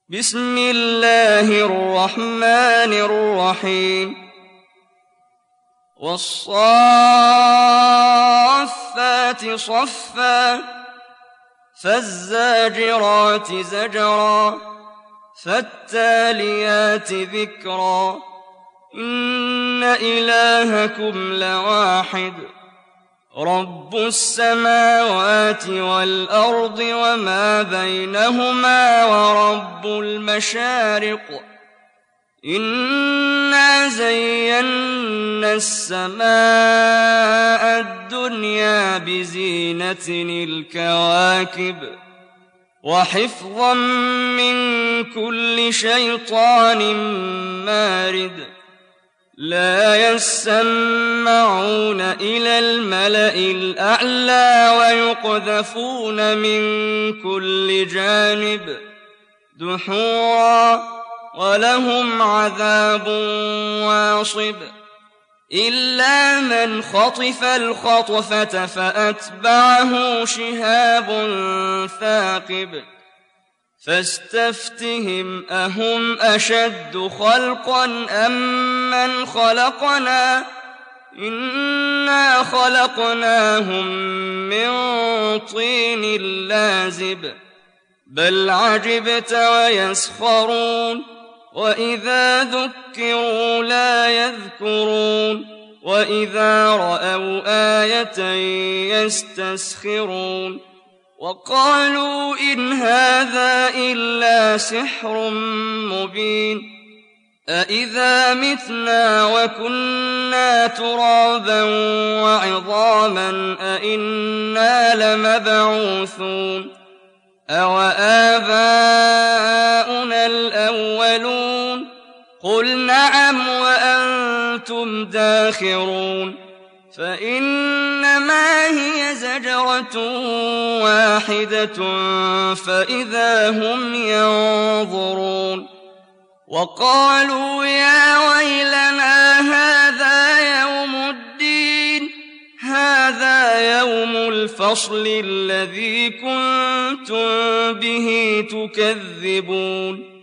بسم الله الرحمن الرحيم والصافات صفا فالزاجرات زجرا فالتاليات ذكرا إن إلهكم لواحد رب السماوات والأرض وما بينهما ورب المشارق إنا زينا السماء الدنيا بزينة الكواكب وحفظا من كل شيطان مارد لا يسمعون إلى الملأ الأعلى ويقذفون من كل جانب دحورا ولهم عذاب واصب إلا من خطف الخطفة فأتبعه شهاب ثاقب فاستفتهم أهم أشد خلقا أم من خلقنا إنا خلقناهم من طين لازب بل عجبت ويسخرون وإذا ذكروا لا يذكرون وإذا رأوا آية يستسخرون وقالوا إن هذا إلا سحر مبين أإذا متنا وكنا ترابا وعظاما أإنا لمبعوثون أوآباؤنا الأولون قل نعم وأنتم داخرون فإنما هي زجرة واحدة فإذا هم ينظرون وقالوا يا ويلنا هذا يوم الفصل الذي كنتم به تكذبون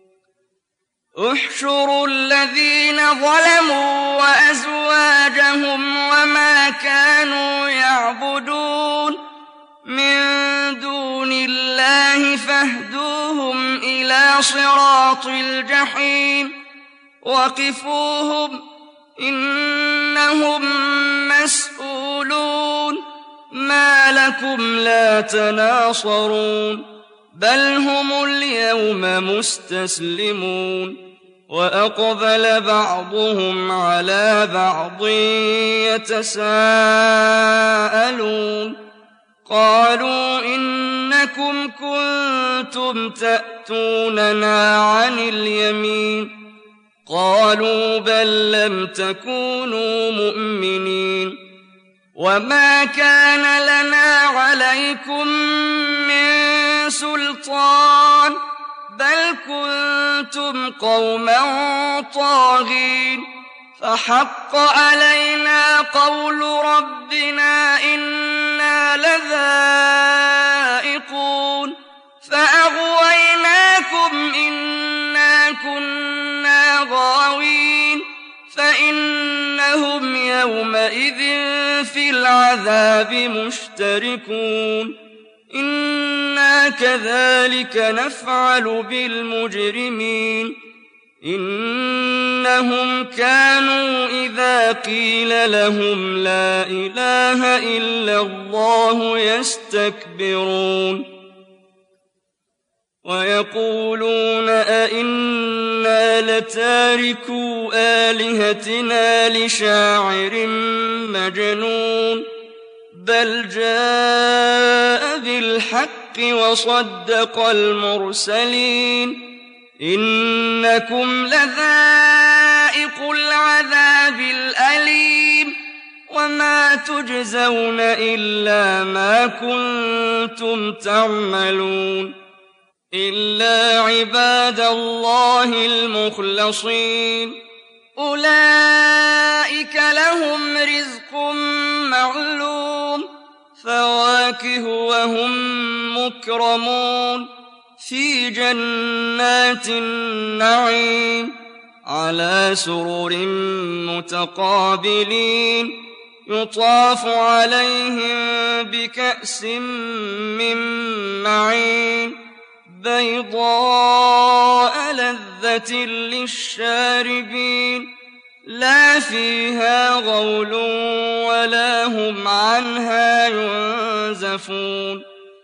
احشروا الذين ظلموا وأزواجهم وما كانوا يعبدون من دون الله فاهدوهم إلى صراط الجحيم وقفوهم إنهم مسؤولون ما لكم لا تناصرون بل هم اليوم مستسلمون وأقبل بعضهم على بعض يتساءلون قالوا إنكم كنتم تأتوننا عن اليمين قالوا بل لم تكونوا مؤمنين وما كان لنا عليكم من سلطان بل كنتم قوما طاغين فحق علينا قول ربنا إنا لذائقون فأغويناكم إنا كنا غاوين فإنهم يومئذ في العذاب مشتركون إنا كذلك نفعل بالمجرمين إنهم كانوا إذا قيل لهم لا إله إلا الله يستكبرون ويقولون أئنا لتاركو آلهتنا لشاعر مجنون بل جاء بالحق وصدق المرسلين إنكم لذائقو العذاب الأليم وما تجزون إلا ما كنتم تعملون إلا عباد الله المخلصين أولئك لهم رزق معلوم فواكه وهم مكرمون في جنات النعيم على سرر متقابلين يطاف عليهم بكأس من معين بيضاء لذة للشاربين لا فيها غول ولا هم عنها ينزفون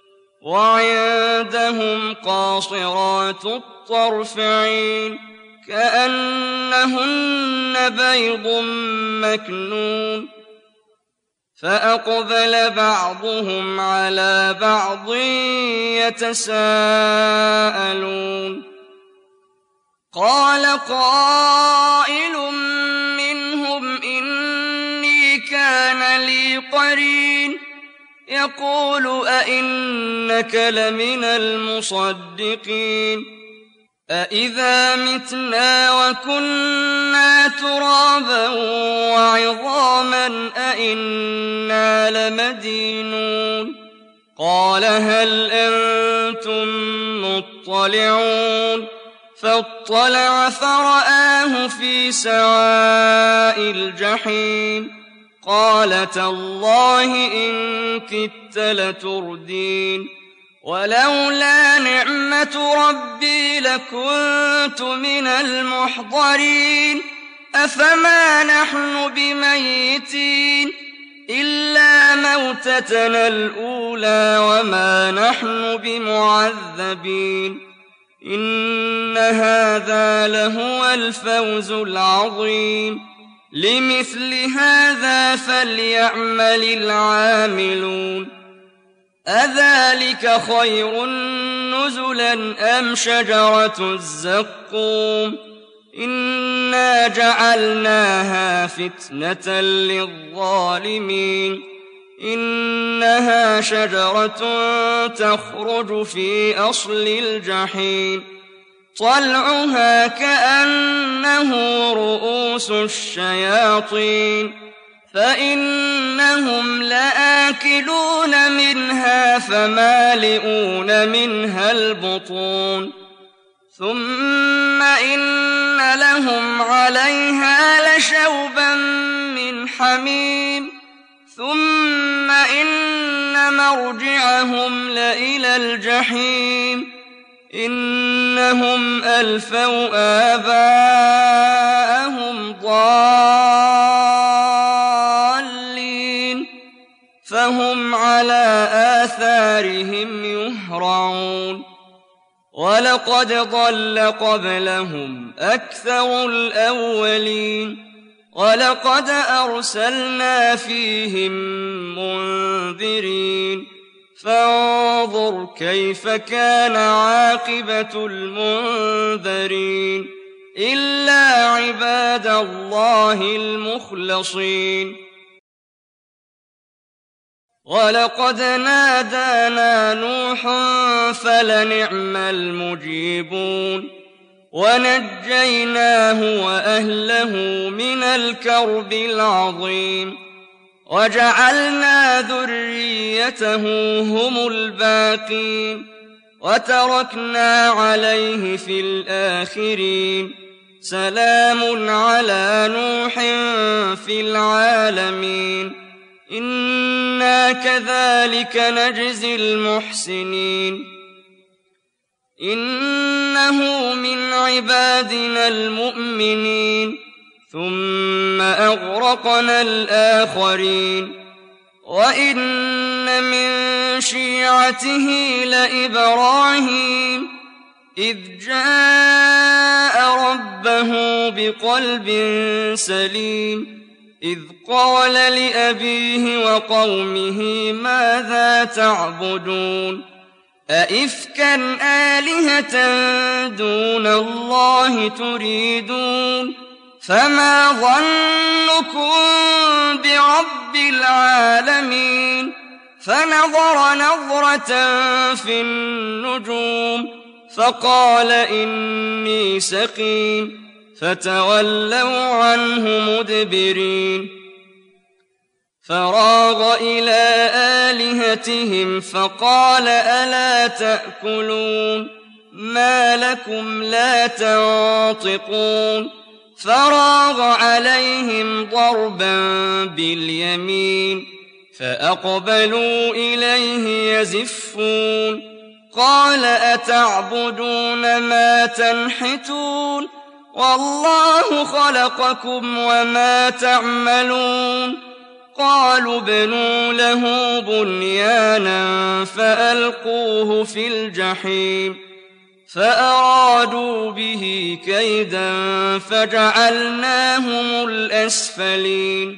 وعندهم قاصرات الطرف عين كأنهن بيض مكنون فأقبل بعضهم على بعض يتساءلون قال قائل منهم إني كان لي قرين يقول أئنك لمن المصدقين أإذا متنا وكنا ترابا وعظاما أئنا لمدينون قال هل أنتم مطلعون فاطلع فرآه في سواء الجحيم قال تالله إن كدت لتردين ولولا نعمة ربي لكنت من المحضرين أفما نحن بميتين إلا موتتنا الأولى وما نحن بمعذبين إن هذا لهو الفوز العظيم لمثل هذا فليعمل العاملون أذلك خير نزلا أم شجرة الزقوم إنا جعلناها فتنة للظالمين إنها شجرة تخرج في أصل الجحيم طلعها كأنه رؤوس الشياطين فإنهم لآكلون منها فمالئون منها البطون ثم إن لهم عليها لشوبا من حميم ثم إن مرجعهم لإلى الجحيم إنهم ألفوا آباءهم ضالين فهم على آثارهم يهرعون ولقد ضل قبلهم أكثر الأولين ولقد أرسلنا فيهم منذرين فانظر كيف كان عاقبة المنذرين إلا عباد الله المخلصين ولقد نادانا نوح فلنعم المجيبون ونجيناه وأهله من الكرب العظيم وجعلنا ذريته هم الباقين وتركنا عليه في الآخرين سلام على نوح في العالمين إنا كذلك نجزي المحسنين إنه من عبادنا المؤمنين ثم أغرقنا الآخرين وإن من شيعته لإبراهيم إذ جاء ربه بقلب سليم إذ قال لأبيه وقومه ماذا تعبدون أئفكا آلهة دون الله تريدون فما ظنكم برب العالمين فنظر نظرة في النجوم فقال إني سقيم فتولوا عنه مدبرين فراغ إلى آلهتهم فقال ألا تأكلون ما لكم لا تنطقون فراغ عليهم ضربا باليمين فأقبلوا إليه يزفون قال أتعبدون ما تنحتون والله خلقكم وما تعملون قالوا ابنوا له بنيانا فألقوه في الجحيم فأرادوا به كيدا فجعلناهم الأسفلين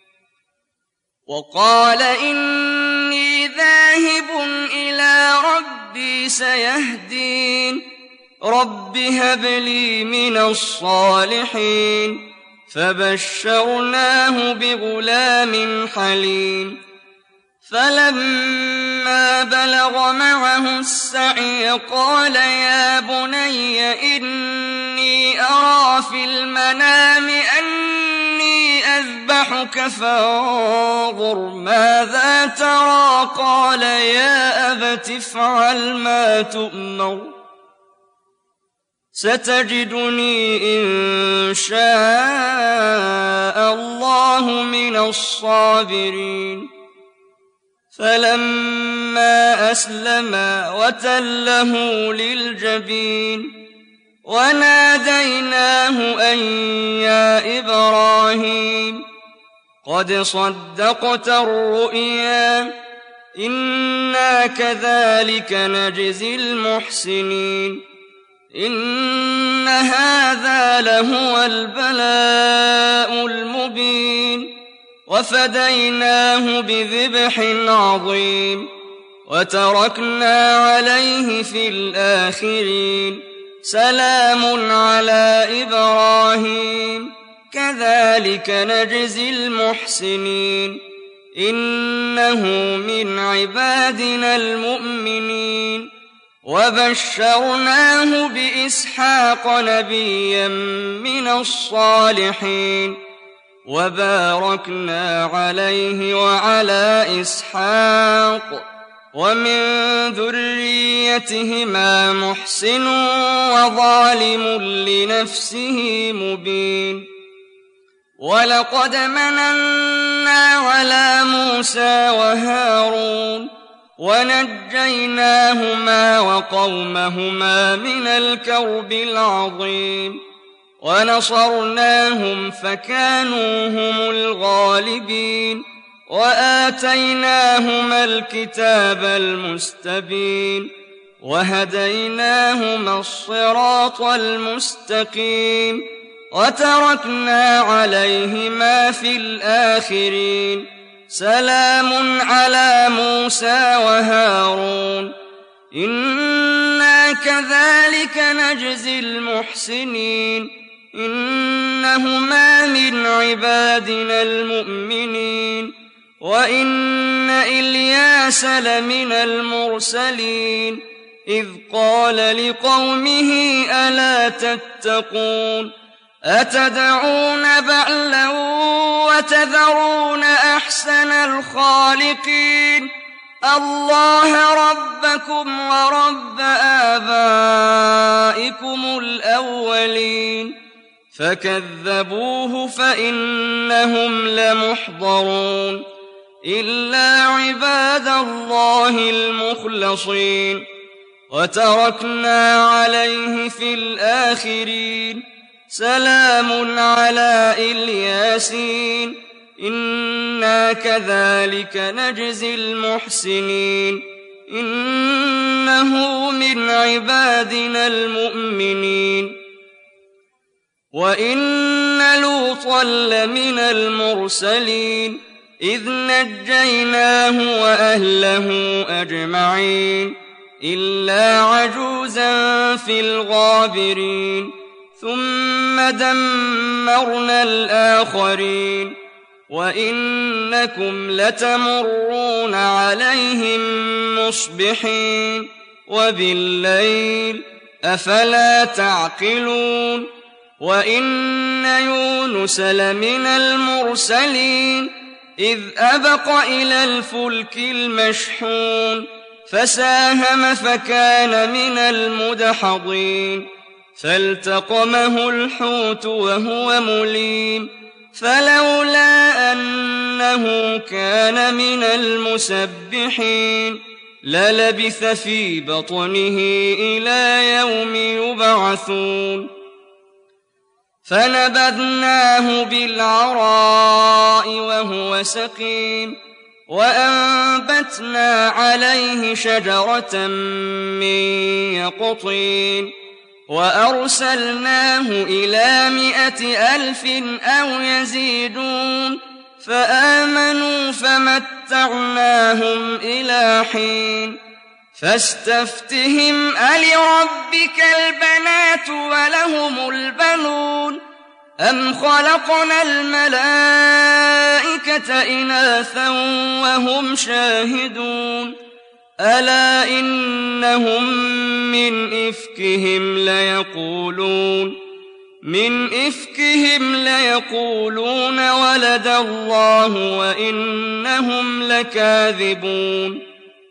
وقال إني ذاهب إلى ربي سيهدين رب هب لي من الصالحين فبشرناه بغلام حليم فلما بلغ معه السعي قال يا بني إني أرى في المنام أني أذبحك فانظر ماذا ترى قال يا أبت افعل ما تؤمر ستجدني إن شاء الله من الصابرين فلما أسلما وتله للجبين وناديناه أن يا إبراهيم قد صدقت الرؤيا إنا كذلك نجزي المحسنين إن هذا لهو البلاء المبين وفديناه بذبح عظيم وتركنا عليه في الآخرين سلام على إبراهيم كذلك نجزي المحسنين إنه من عبادنا المؤمنين وبشرناه بإسحاق نبيا من الصالحين وباركنا عليه وعلى إسحاق ومن ذريتهما محسن وظالم لنفسه مبين ولقد مننا على موسى وهارون ونجيناهما وقومهما من الكرب العظيم ونصرناهم فكانوا هم الغالبين وآتيناهما الكتاب المستبين وهديناهما الصراط المستقيم وتركنا عليهما في الآخرين سلام على موسى وهارون إنا كذلك نجزي المحسنين إنهما من عبادنا المؤمنين وإن إلياس لمن المرسلين إذ قال لقومه ألا تتقون أتدعون بعلا وتذرون أحسن الخالقين الله ربكم ورب آبائكم الأولين فكذبوه فإنهم لمحضرون إلا عباد الله المخلصين وتركنا عليه في الآخرين سلام على الياسين إنا كذلك نجزي المحسنين إنه من عبادنا المؤمنين وإن لوطا لمن المرسلين إذ نجيناه وأهله أجمعين إلا عجوزا في الغابرين ثم دمرنا الآخرين وإنكم لتمرون عليهم مصبحين وبالليل أفلا تعقلون وإن يونس لمن المرسلين إذ أبق إلى الفلك المشحون فساهم فكان من المدحضين فالتقمه الحوت وهو مليم فلولا أنه كان من المسبحين للبث في بطنه إلى يوم يبعثون فنبذناه بالعراء وهو سقيم وأنبتنا عليه شجرة من يقطين وأرسلناه إلى 100,000 أو يزيدون فآمنوا فمتعناهم إلى حين فاستفتهم ألربك البنات ولهم البنون أم خلقنا الملائكة إناثا وهم شاهدون ألا إنهم من إفكهم ليقولون ولد الله وإنهم لكاذبون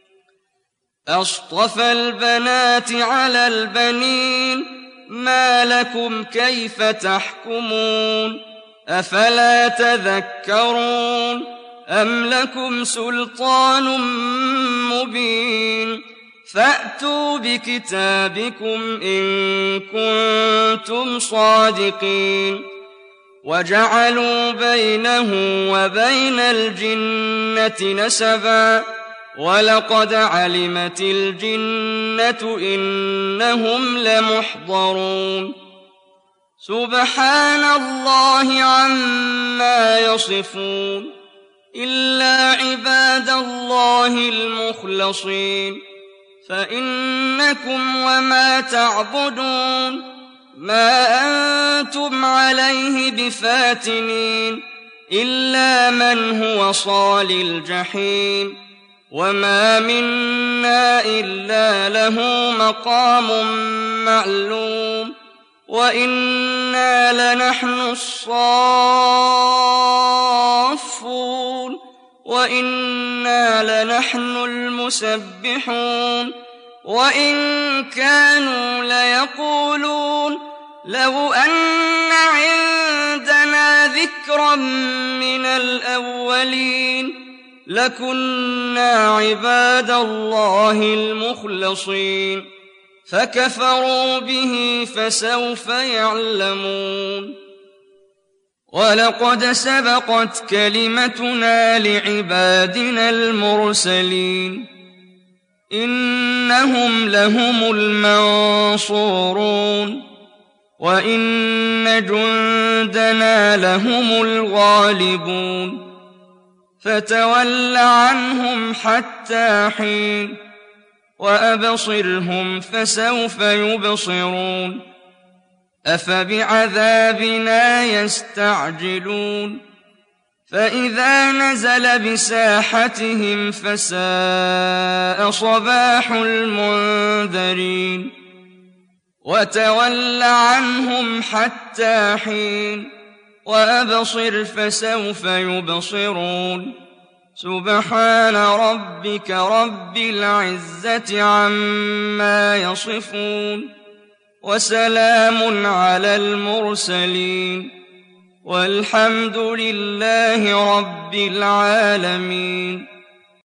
أصطفى البنات على البنين ما لكم كيف تحكمون أفلا تذكرون أم لكم سلطان مبين فأتوا بكتابكم إن كنتم صادقين وجعلوا بينه وبين الجنة نسبا ولقد علمت الجنة إنهم لمحضرون سبحان الله عما يصفون إلا عباد الله المخلصين فإنكم وما تعبدون ما أنتم عليه بفاتنين إلا من هو صال الجحيم وما منا إلا له مقام معلوم وإنا لنحن الصافون وإنا لنحن المسبحون وإن كانوا ليقولون لو أن عندنا ذكرا من الأولين لكنا عباد الله المخلصين فكفروا به فسوف يعلمون ولقد سبقت كلمتنا لعبادنا المرسلين إنهم لهم المنصورون وإن جندنا لهم الغالبون فتول عنهم حتى حين وأبصرهم فسوف يبصرون أفبعذابنا يستعجلون فإذا نزل بساحتهم فساء صباح المنذرين وتول عنهم حتى حين وأبصر فسوف يبصرون سبحان ربك رب العزة عما يصفون وسلام على المرسلين والحمد لله رب العالمين